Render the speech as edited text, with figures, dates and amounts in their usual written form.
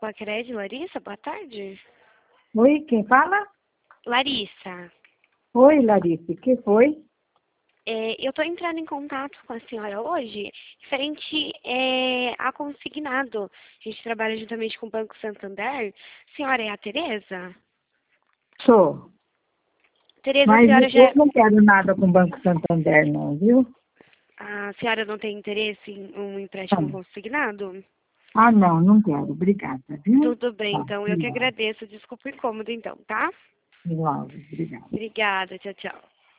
Lacred, Larissa, boa tarde. Oi, quem fala? Larissa, Oi, Larissa, o que foi? eu estou entrando em contato com a senhora hoje, referente a consignado. A gente trabalha juntamente com o Banco Santander. A senhora é a Tereza? Sou. Tereza, a Mas senhora eu já... não quero nada com o Banco Santander, não, viu? A senhora não tem interesse em um Tá empréstimo bom. consignado? Ah, não, não quero. Obrigada, viu? Tudo bem, Tá, então. Eu que igual. agradeço. Desculpa o incômodo, então, tá? Igual, obrigada. Obrigada. Tchau, tchau.